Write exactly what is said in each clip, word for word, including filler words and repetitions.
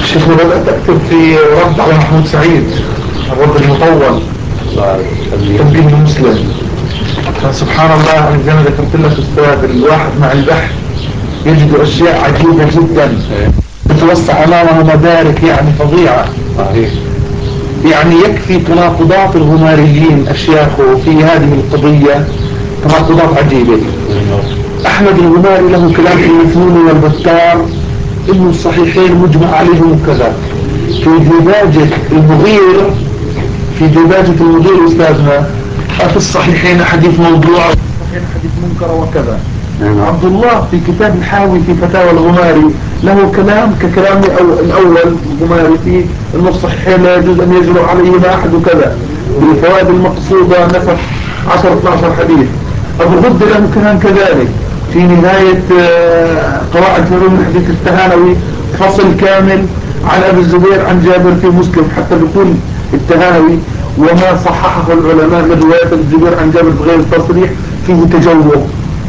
شيخنا بدأت أكتب في رد على محمود سعيد، الرد المطول تنبيه المسلم. فسبحان الله يعني زي ما ذكرت لك أستاذ، الواحد مع البحث يجد أشياء عجيبة جدا تتوسع أمامه مدارك يعني فظيعة. يعني يكفي تناقضات الغماريين أشياخه في هذه القضية، تناقضات عجيبة. أحمد الغماري له كلام في المثنون والبتار إنه الصحيحين مجمع عليهم وكذا. في ديباجة المغير في ديباجة المغير أستاذنا في الصحيحين حديث موضوع وفي الصحيحين حديث منكر وكذا. عبد الله في كتاب الحاوي في فتاوى الغماري له كلام ككلام الأول الغماري في إنه الصحيحين لا يجوز أن يجرؤ عليهما أحد وكذا. بالفوائد المقصودة نسخ عشرة اثنا عشر حديث. أبو غد له كلام كذلك في نهاية قواعد علوم الحديث التهانوي، فصل كامل عن أبي الزبير عن جابر في مسلم، حتى بيقول التهانوي وما صححه العلماء من رواية أبي الزبير عن جابر بغير التصريح فيه تجوز.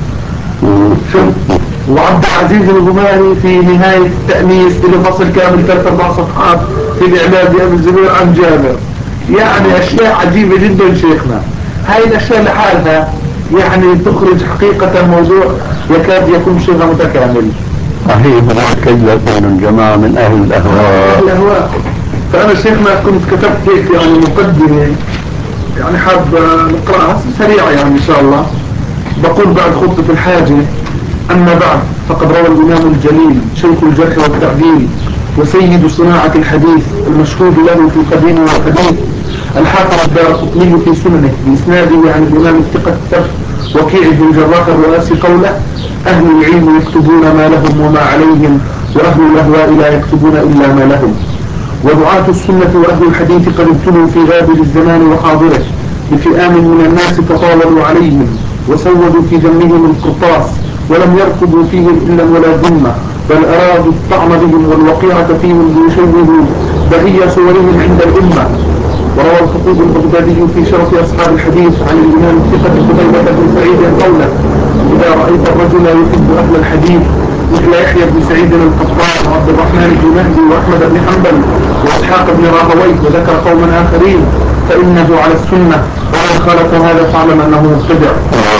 وعبد العزيز الغماري في نهاية التأنيس بفصل كامل ثلاث أربع صفحات في الإعلام بأبي الزبير عن جابر. يعني أشياء عجيبة جدا شيخنا. هاي الأشياء لحالها يعني تخرج حقيقة موضوع يكاد يكون شبه متكامل. صحيح، ولكن كل جماعة من أهل الأهواء الأهواء فأنا شيخنا كنت كتبت هيك يعني مقدمة، يعني حاب نقرأها سريعة يعني إن شاء الله. بقول بعد خطبة الحاجة: أما بعد، فقد روى الإمام الجليل شيخ الجرح والتعديل وسيد صناعة الحديث المشهود له في القديم والحديث الحافظ الدارقطني في سننه بإسناده عن الإمام الثقة الثبت وكيع بن جراح الرؤاسي قوله: أهل العلم يكتبون ما لهم وما عليهم، وأهل الأهواء لا يكتبون إلا ما لهم. ودعاة السنة وأهل الحديث قد ابتلوا في غابر الزمان وحاضره بفئام من الناس تطاولوا عليهم وسودوا في دمهم القرطاس، ولم يرقبوا فيهم إلا ولا ذمة، بل أرادوا الطعن بهم والوقيعة فيهم ليشوهوا بهي صورهم عند الأمة. وروى الخطيب البغدادي في شرف أصحاب الحديث عن الإمام الثقة قتيبة بن سعيد قوله: إذا رأيت الرجل يحب أهل الحديث مثل يحيى بن سعيد القطان وعبد الرحمن بن مهدي وأحمد بن حنبل وإسحاق بن راهويه وذكر قوما آخرين فإنه على السنة، ومن خالف هذا فاعلم أنه مبتدع.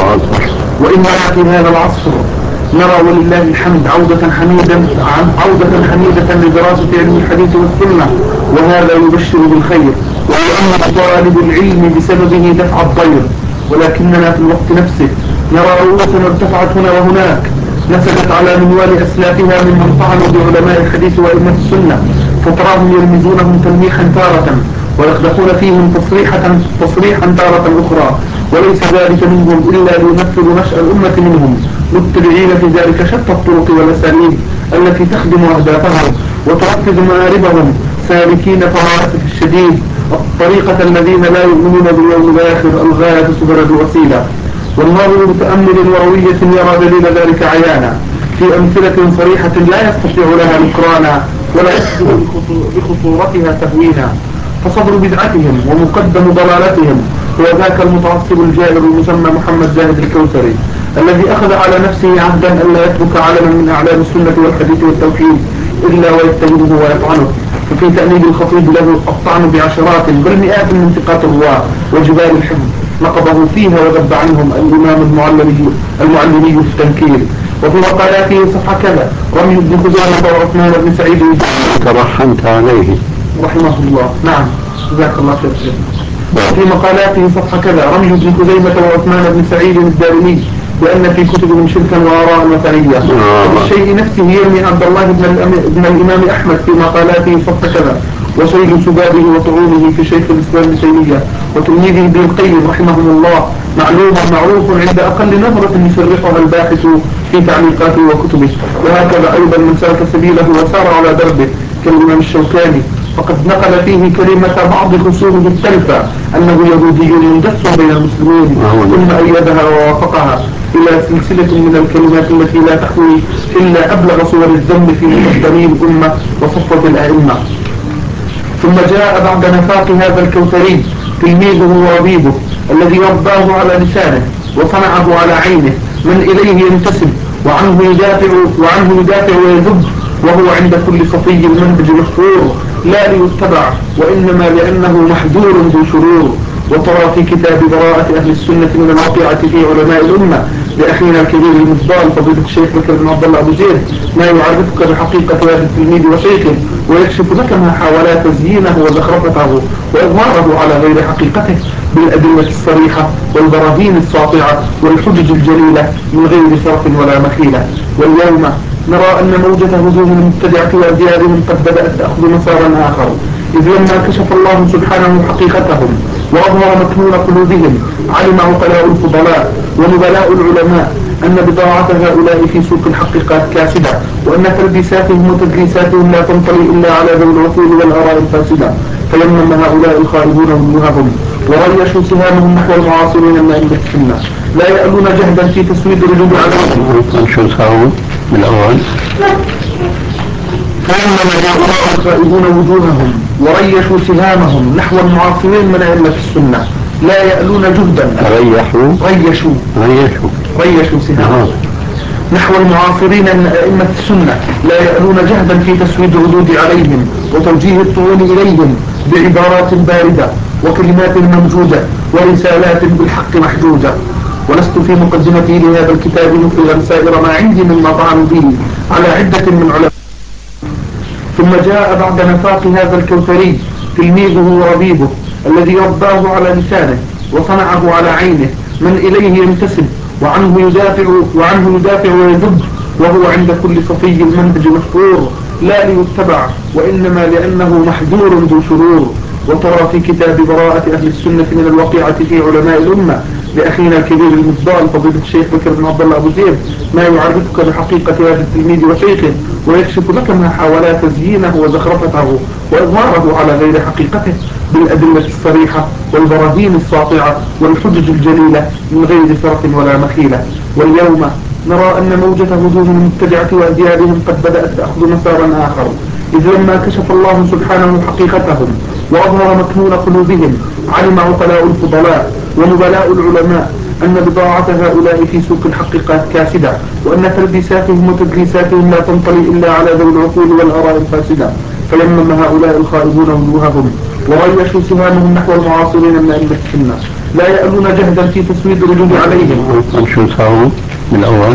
وإننا في هذا العصر نرى ولله الحمد عودة حميدة عودة حميدة لدراسة علم الحديث والسنة، وهذا يبشر بالخير ويؤمن طالب العلم بسببه دفع الضير. ولكننا في الوقت نفسه نرى رؤوسنا ارتفعت هنا وهناك نسجت على منوال أسلافها ممن طعنوا بعلماء الحديث وأئمة السنة، فتراهم يلمزونهم تلميحا تارة ويخدقون فيهم تصريحا تصريحا تارة أخرى، وليس ذلك منهم إلا ليمثلوا نشأ الأمة منهم، متبعين في ذلك شتى الطرق والأساليب التي تخدم أهدافهم وتركز مآربهم، سالكين فللأسف الشديد الطريقة الذين لا يؤمنون باليوم الآخر، الغاية تبرر الوسيلة. والناظر متأمل وروية يرى دليل ذلك عيانا في أمثلة صريحة لا يستطيع لها نكرانا ولا يقدر بخطورتها تهوينا. فصدر بدعتهم ومقدم ضلالتهم هو ذاك المتعصب الجائر المسمى محمد زاهد الكوثري، الذي أخذ على نفسه عهدا أن لا يترك علما من أعلام السنة والحديث والتوحيد إلا ويتهمه ويطعنه. ففي تأليل الخطيب له الطعن بعشرات بل مئات من ثقات الرواة وجبال الحفظ نقضه فيها وذب عنهم الإمام المعلمي المعلمي في التنكيل. وفي مقالاته صفحة كذا رمي ابن خزيمة وعثمان بن سعيد ترحمت عليه رحمه الله. نعم جزاك الله خير شيخنا. وفي مقالاته صفحة كذا رمي ابن خزيمة وعثمان بن سعيد الدارمي بأن في كتبهم شركا وآراء وثنية. وبالشيء نفسه يرمي عبد الله بن, بن الإمام أحمد في مقالاته صفحة كذا وشيء سبابه وطعونه في شيخ الإسلام ابن تيمية وتلميذه ابن القيم رحمهم الله معلوم معروف عند أقل نظرة يفرقها الباحث في تعليقاته وكتبه. وهكذا أيضا من سلك سبيله وسار على دربه كالإمام الشوكاني، فقد نقل فيه كلمة بعض خصومه التلفة أنه يهودي مندس بين المسلمين، ثم أيدها ووافقها إلى سلسلة من الكلمات التي لا تحوي إلا أبلغ صور الذم في مقدمي الأمة وصفوة الأئمة. ثم جاء بعد نفاق هذا الكوثري تلميذه وربيبه الذي رباه على لسانه وصنعه على عينه من إليه ينتسب وعنه يدافع وعنه يدافع ويذب وهو عند كل صفي المنهج مشهور لا ليتبع وإنما لأنه محذور ذو شرور. وترى في كتاب براءة أهل السنة من الواقعة في علماء الأمة لأخينا الكبير المفضال فضيلة الشيخ بكر بن عبد الله أبو زيد ما يعرفك بحقيقة هذا التلميذ وشيخه ويكشف لك ما حاولا تزيينه وزخرفته وإظهاره على غير حقيقته بالأدلة الصريحة والبراهين الساطعة والحجج الجليلة من غير صرف ولا مخيلة. واليوم نرى أن موجة هجوم المبتدعة وأزيادهم قد بدأت تأخذ مسارا آخر، إذ لما كشف الله سبحانه حقيقتهم وأظهر مكنون قلوبهم علم عقلاء الفضلاء ونبلاء العلماء أن بضاعة هؤلاء في سوق الحقيقات كاسدة، وأن تلبيساتهم وتدليساتهم لا تنطلي إلا على ذوي العقول والآراء الفاسدة. فيمم هؤلاء الخائبون وجوههم وريشوا سهامهم نحو المعاصرين من أئمة السنة لا يألون جهدا في تسويد الرجل عليهم. شو صاروا من الأول؟ فيمم هؤلاء الخائبون وجوههم وريشوا سهامهم نحو المعاصرين من أئمة السنة لا يألون جهدا. ريحوا ريشوا ريشوا ريشوا سهامهم نحو المعاصرين من أئمة السنة لا يألون جهدا في تسويد الردود عليهم وتوجيه الطعون إليهم بعبارات باردة وكلمات ممجودة ورسالات بالحق محجوجة. ولست في مقدمتي لهذا الكتاب مفرغا سائر ما عندي مما طعن به على عدة من علماء. ثم جاء بعد نفاق هذا الكوثري تلميذه وربيبه الذي رباه على لسانه وصنعه على عينه من إليه ينتسب وعنه يدافع وعنه يدافع ويذب، وهو عند كل صفي المنهج مشهور لا ليتبع وإنما لأنه محذور ذو شرور. وترى في كتاب براءة أهل السنة من الواقعة في علماء الأمة لأخينا الكبير المفضال فضيلة الشيخ بكر بن عبد الله أبو زيد ما يعرفك بحقيقة هذا التلميذ وشيخه ويكشف لك ما حاولا تزيينه وزخرفته وإظهاره على غير حقيقته بالأدلة الصريحة والبراهين الساطعة والحجج الجليلة من غير صرف ولا مخيلة. واليوم نرى أن موجة هجوم المبتدعة وأزيادهم قد بدأت تأخذ مسارا آخر، إذ لما كشف الله سبحانه حقيقتهم وأظهر مكنون قلوبهم علم عقلاء الفضلاء ونبلاء العلماء أن بضاعة هؤلاء في سوق الحقيقات كاسدة، وأن تلبيساتهم وتدليساتهم لا تنطلي إلا على ذوي العقول والآراء الفاسدة. فيمم هؤلاء الخائبون وجوههم وريشوا سهامهم نحو المعاصرين من أئمة السنة لا يألون جهدا في تسويد الردود عليهم. شو صاروا من الأول؟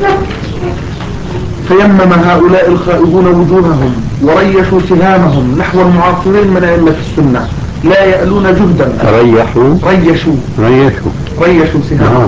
فيمم هؤلاء الخائبون وجوههم وريشوا سهامهم نحو المعاصرين من أئمة السنة لا يألون جهدا. ريحوا ريشوا ريشوا ريشوا سهامهم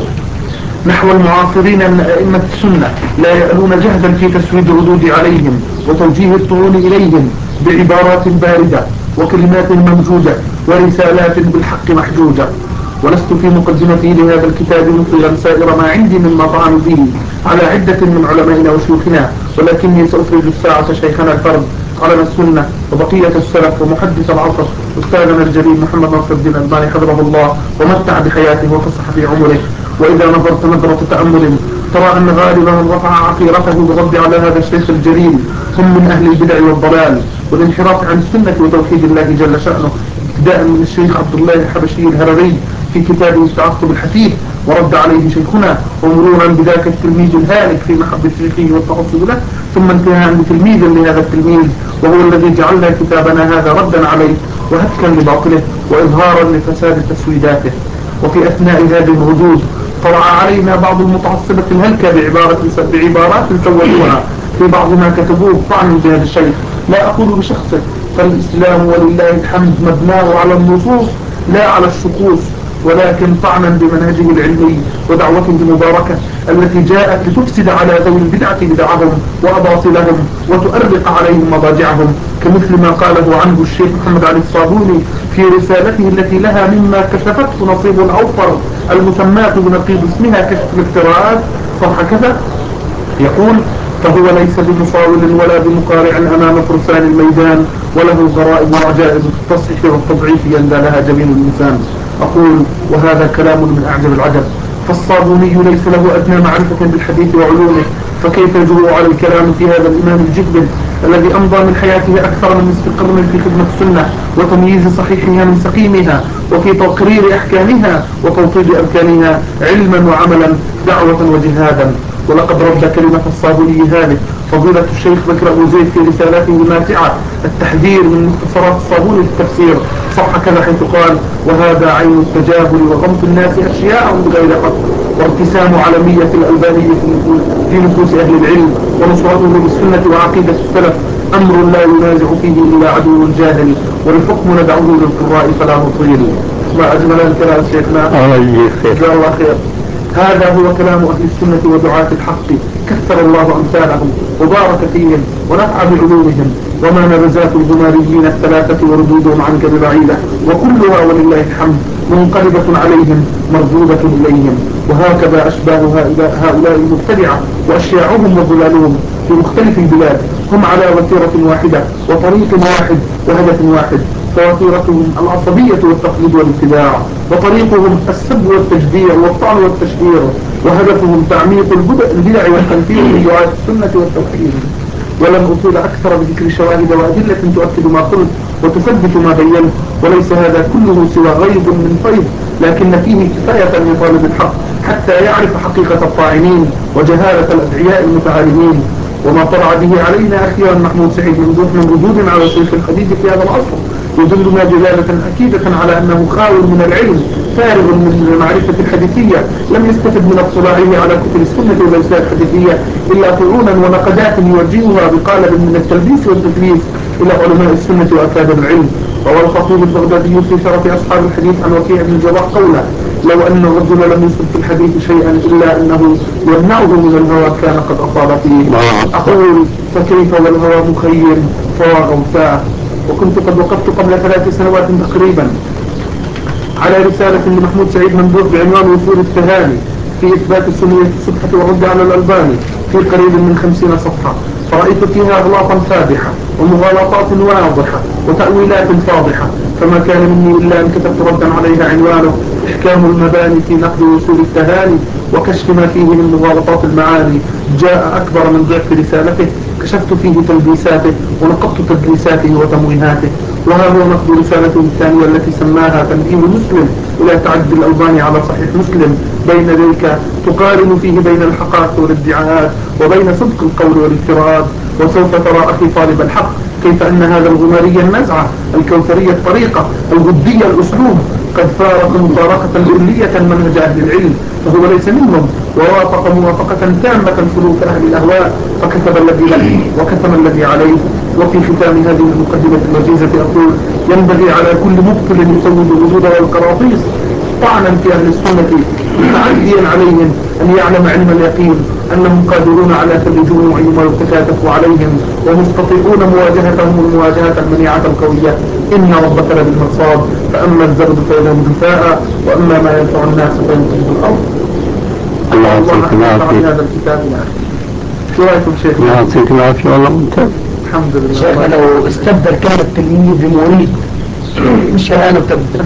نحو المعاصرين من أئمة السنة لا يألون جهدا في تسويد الردود عليهم وتوجيه الطعون إليهم بعبارات باردة وكلمات ممجودة ورسالات بالحق محجوجة. ولست في مقدمتي لهذا الكتاب مفرغا سائر ما عندي مما طعن به على عدة من علمائنا وشيوخنا، ولكني سأفرج الساعة شيخنا الفرد علم السنة وبقية السلف ومحدث العصر أستاذنا الجليل محمد ناصر الدين الألباني حفظه الله ومتع بحياته وفسح في عمره. وإذا نظرت نظرة تأمل ترى أن غالبا من رفع عقيرته بالرد على هذا الشيخ الجليل هم من أهل البدع والضلال والانحراف عن السنة وتوحيد الله جل شأنه، ابتداء من الشيخ عبد الله الحبشي الهرري في كتابه التعقب الحثيث ورد عليه شيخنا، ومرورا بذاك التلميذ الهالك في محبة شيخه والتعصب له، ثم انتهاء بتلميذ لهذا التلميذ وهو الذي جعلنا كتابنا هذا ردا عليه وهتكا لباطله وإظهارا لفساد تسويداته. وفي أثناء هذه الردود طلع علينا بعض المتعصبة الهلكة بعبارة بعبارات سودوها في بعض ما كتبوه طعن بهذا الشيخ، لا أقول بشخصه، فالإسلام ولله الحمد مبناه على النصوص لا على الشخوص، ولكن طعنا بمنهجه العلمي ودعوته المباركة التي جاءت لتفسد على ذوي البدعة بدعهم وأباطلهم وتؤرق عليهم مضاجعهم، كمثل ما قاله عنه الشيخ محمد علي الصابوني في رسالته التي لها مما كشفته نصيب الأوفر المسماة بنقيض اسمها كشف الافتراءات صفحة كذا، يقول: فهو ليس بمصاول ولا بمقارع أمام فرسان الميدان، وله غرائب وعجائب في التصحيح والتضعيف يندى لها جبين الإنسان. أقول: وهذا كلام من أعجب العجب، فالصابوني ليس له أدنى معرفة بالحديث وعلومه، فكيف يجرؤ على الكلام في هذا الإمام الجبل الذي أمضى من حياته أكثر من نصف قرن في خدمة السنة وتمييز صحيحها من سقيمها وفي تقرير أحكامها وتوطيد أركانها علما وعملا دعوة وجهادا. ولقد رد كلمة الصابوني هذه فضيلة الشيخ بكر أبو زيد في رسالته الماتعة التحذير من مختصرات الصابون في التفسير صفحة كذا، حيث قال: وهذا عين التجاهل وغمط الناس أشياء بغير حق، وارتسام علمية الألبانية في نفوس أهل العلم، ونصرته بالسنة وعقيدة السلف أمر لا ينازع فيه إلا عدو جاهل، والحكم ندعوه للقراء فلا نطيل. ما أجمل الكلام شيخنا، جزاه الله خير. هذا هو كلام أهل السنة ودعاة الحق، كثر الله أمثالهم وبارك فيهم ونفع بعلومهم. وما نبذات الغماريين الثلاثة وردودهم عنك ببعيدة، وكلها ولله الحمد منقلبة عليهم مردودة إليهم. وهكذا أشباه هؤلاء المبتدعة وأشياعهم وظلالهم في مختلف البلاد هم على وتيرة واحدة وطريق واحد وهدف واحد، فوتيرتهم العصبية والتقليد والاتباع، وطريقهم السب والتجديع والطعن والتشهير، وهدفهم تعميق البدع والتنفير من دعاة السنة والتوحيد. ولن أطيل أكثر بذكر شواهد وأدلة تؤكد ما قلت وتثبت ما بينت، وليس هذا كله سوى غيب من فيض، لكن فيه كفاية لطالب الحق حتى يعرف حقيقة الطاعنين وجهالة الأدعياء المتعالمين. وما طلع به علينا أخيرا محمود سعيد من ردود على شيخ الحديث في هذا العصر يدلنا دلالة أكيدة على أنه خاول من العلم فارغ من المعرفة الحديثية، لم يستفد من اطلاعه على كتب السنة والرسالة الحديثية إلا طعونا ونقدات يوجهها بقالب من التلبيس والتدليس إلى علماء السنة وأكابر العلم. روى الخطيب البغدادي في شرف أصحاب الحديث عن وكيع بن الجراح قوله: لو أن الرجل لم يصب في الحديث شيئا إلا أنه يمنعه من الهوى كان قد أصاب فيه. أقول: فكيف والهوى مخيم فوى غوثاء. وكنت قد وقفت قبل ثلاث سنوات تقريبا على رسالة لمحمود سعيد مندوب بعنوان وصول التهاني في إثبات سنية الصبحة والرد على الألباني في قريب من خمسين صفحة، فرأيت فيها أغلاطا فادحة ومغالطات واضحة وتأويلات فاضحة، فما كان مني إلا أن كتبت ردا عليها عنوانه: إحكام المباني في نقد وصول التهاني وكشف ما فيه من مغالطات المعاني. جاء أكبر من ضعف رسالته، كشفت فيه تلبيساته ونقضت تدليساته وتمويهاته. وها هو نقد رسالته الثانية التي سماها تنبيه مسلم إلى تعدي الألباني على صحيح مسلم بين ذلك، تقارن فيه بين الحقائق والادعاءات وبين صدق القول والافتراض. وسوف ترى أخي طالب الحق كيف أن هذا الغماري النزعة الكوثرية الطريقة الغدية الأسلوب قد فارق مفارقة كلية منهج أهل العلم، فهو ليس منهم، ووافق موافقة تامة سلوك أهل الأهواء، فكتب الذي له وكتم الذي عليه. وفي ختام هذه المقدمة الوجيزة أقول: ينبغي على كل مبطل يسود الوجود والقراطيس طعنا في أهل السنة متعديا عليهم أن يعلم علم اليقين أنهم قادرون على كل جموعهم ويتكاتف عليهم ومستطيعون مواجهتهم المواجهة المنيعة القوية. إن ربك لبالمرصاد، فأما الزبد فيذهب جفاء، وأما ما ينفع الناس فيمكن في الأرض. الله يعطيك العافية. هذا الكتاب يعني شو رأيكم شيخ؟ الله يعطيك العافية والله ممتاز. الحمد لله. شيخنا لو استبدل كان التلميذ بمريد مش كان تبدل.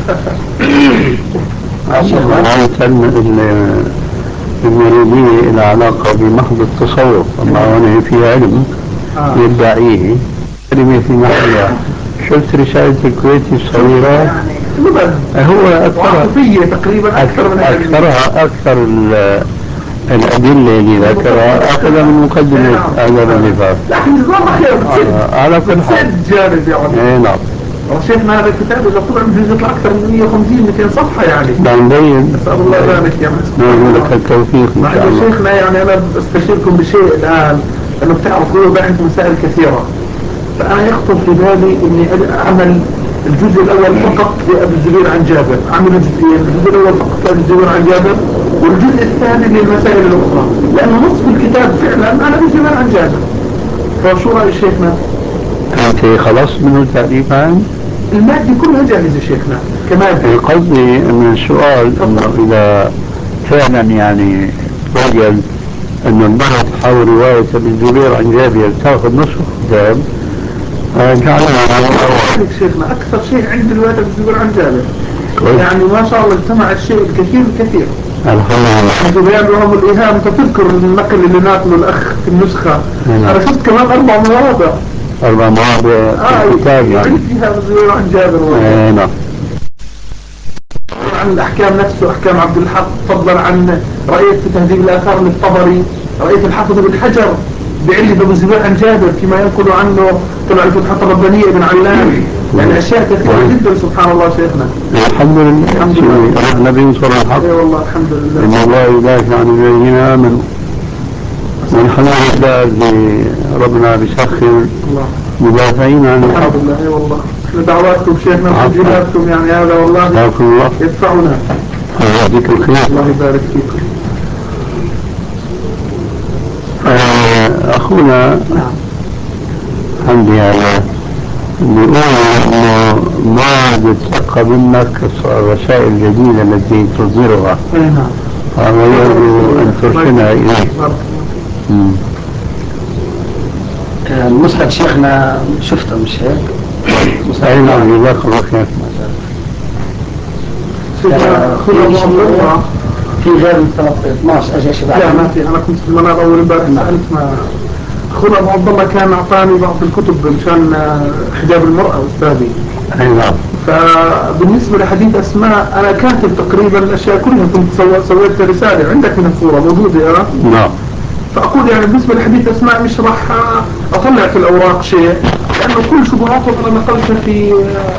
المريدية إلى علاقة بمحض التصوف، أما هنا في علم يدعيه كلمة في محلها. شفت رسالة الكويتي الصغيرة؟ هو أكثرها تقريبا أكثر من أكثرها أكثر الأدلة اللي ذكرها أخذها من مقدمة هذا الرفاق. لكن نظام خير على كل حال جانب يعني. نعم. وشيخنا هذا الكتاب إذا طلع بجوز يطلع أكثر من مئة وخمسين مئتين صفحة يعني. ده مبين. نسأل الله ذلك يا نقول لك التوفيق إن شاء الله. شيخنا يعني أنا بستشيركم بشيء الآن، أنه بتعرفوا باحث مسائل كثيرة، فأنا يخطر في بالي إني أعمل الجزء الأول فقط لأبي الزبير عن جابر، أعمل جزئين، الجزء الأول فقط لأبي الزبير عن جابر، والجزء الثاني للمسائل الأخرى، لأنه نصف الكتاب فعلا عن أبي الزبير عن جابر. فشو رأي شيخنا؟ أنت خلاص منه تقريبا؟ المادة كلها جاهزة شيخنا كمادة. قصدي من السؤال أنه إذا فعلا يعني وجد أن البحث حول رواية ابن الزبير عن جابر تأخذ نصف الكتاب جعلها على شيخنا أكثر شيء عند رواية ابن الزبير عن جابر يعني ما شاء الله اجتمع الشيء الكثير الكثير. الحمد لله. بهم الإيهام. أنت تذكر النقل اللي ناقله الأخ في النسخة. أنا شفت كمان أربع مواضع أربع مواضع في الكتاب يعني فيها ابن الزبير عن جابر. نعم. عن الأحكام نفسه، أحكام عبد الحق، فضلا عن رأيت في تهذيب الآثار للطبري، رأيت الحافظ بن حجر بعلي بابو زبير عن جابر فيما ينقل عنه طلع الفتحة الربانية ابن علام، يعني أشياء كثيرة جدا سبحان الله شيخنا. الحمد لله. الحمد لله. النبي صلى الله عليه وسلم. اي والله الحمد لله. إن الله يدافع عن الذين آمنوا. والحمد لله الذي ربنا بيسخر مدافعين عن الحق. الحمد لله. اي والله. دعواتكم شيخنا وتسجيلاتكم يعني هذا والله يدفعنا. الله يجزيك الخير. الله يبارك فيكم. أخونا نعم. عندي هذا بيقول إنه ما بتلقى منك الرسائل الجديدة التي تصدرها. نعم. ويرجو أن ترسلها إليه. المسند شيخنا شفته مش هيك؟ أي نعم جزاك الله خير. في غير اثني عشر اجى شباب. لا ما في، انا كنت في المنار اول امبارح سالت ما اخونا ابو عبد الله كان اعطاني بعض الكتب مشان حجاب المراه استاذي. اي نعم. فبالنسبه لحديث اسماء انا كاتب تقريبا الاشياء كلها، كنت سويت رساله عندك من الصوره موجوده. اه نعم. فاقول يعني بالنسبه لحديث اسماء مش راح اطلع في الاوراق شيء، لانه كل شبهاته انا نقلتها في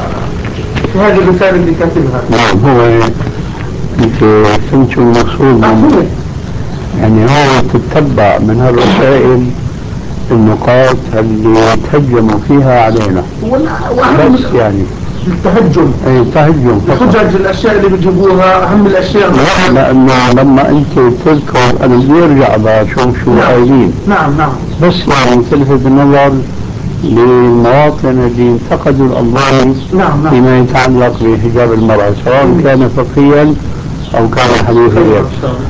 في هذه الرساله اللي كاتبها. نعم. هو انت فهمت شو المقصود؟ يعني هو تتبع من هالرسائل النقاط اللي تهجموا فيها علينا. بس يعني التهجم. اي التهجم فقط. حجج الاشياء اللي بيجيبوها اهم الاشياء. لا لانه لما انت تذكر انا بدي ارجع بشوف شو قايلين. نعم نعم. بس يعني تلفت النظر للمواطن اللي انتقدوا الألباني نعم نعم. فيما يتعلق بحجاب المرأة سواء كان فقهيا أو كان حديثيا.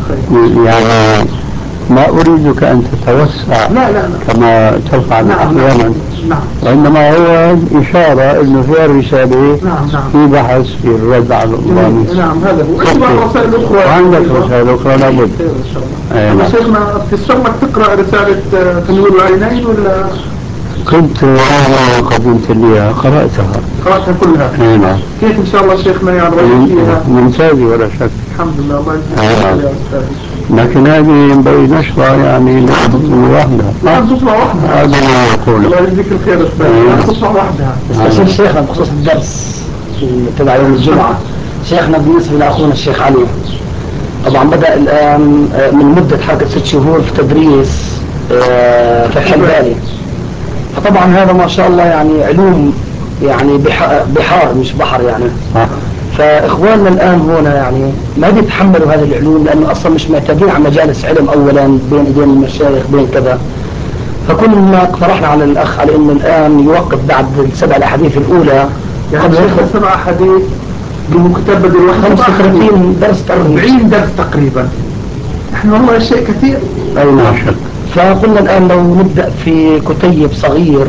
يعني ما أريدك أن تتوسع لا لا لا. كما تفعل نعم أحيانا. نعم. وإنما هو إشارة أنه في الرسالة نعم نعم. في بحث في الرد على الألباني. نعم هذا هو. عندي بعض رسائل أخرى. وعندك رسائل أخرى لابد. أنا شيخنا تشرفك تقرأ رسالة تنوير العينين ولا؟ كنت أنا قدمت لي قرأتها. قرأتها كلها؟ اي نعم. كيف إن شاء الله شيخنا يعني رأيك فيها؟ ممتازة ولا شك. الحمد لله الله يجزيك خير يا أستاذ. لكن هذه ينبغي نشرها يعني خطوة واحدة. لا خطوة واحدة. هذا ما يقول. الله يجزيك الخير أستاذ. خطوة واحدة. استاذ شيخنا بخصوص الدرس تبع يوم الجمعة، شيخنا بالنسبة لأخونا الشيخ علي طبعا بدأ الآن من مدة حركة ست شهور في تدريس فتح الباري، فطبعا هذا ما شاء الله يعني علوم يعني بحار مش بحر يعني. فإخواننا الآن هنا يعني ما بيتحملوا هذه العلوم لأنه أصلا مش معتادين على مجالس علم أولا بين إيدين المشايخ بين كذا. فكنا اقترحنا على الأخ على إنه الآن يوقف بعد السبع الأحاديث الأولى يعني سبع أحاديث بمكتب بدل خمسة وثلاثين درس أربعين درس تقريبا. احنا والله شيء كثير. أي ما شك. فقلنا الآن لو نبدأ في كتيب صغير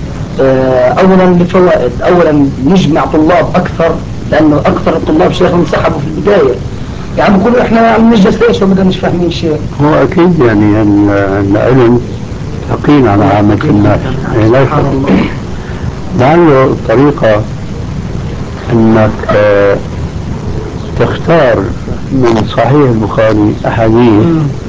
أولا لفوائد، أولا نجمع طلاب أكثر لأنه أكثر الطلاب شيخ انسحبوا في البداية يعني بقولوا إحنا عم نجلس ليش وبدنا مش فاهمين شيء. هو أكيد يعني العلم ثقيل على عامة الناس لا شك. لعله الطريقة أنك تختار من صحيح البخاري أحاديث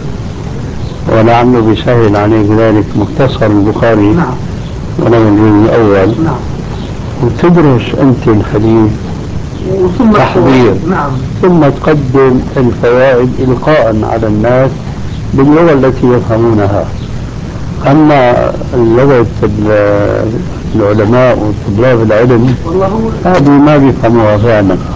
ولعله بيسهل عليك ذلك مختصر البخاري. نعم. ولو الجزء الأول. نعم. وتدرس أنت الحديث ثم تحضير. نعم. ثم تقدم الفوائد إلقاء على الناس باللغة التي يفهمونها. أما لغة العلماء وطلاب العلم هذه ما بيفهموها فعلا.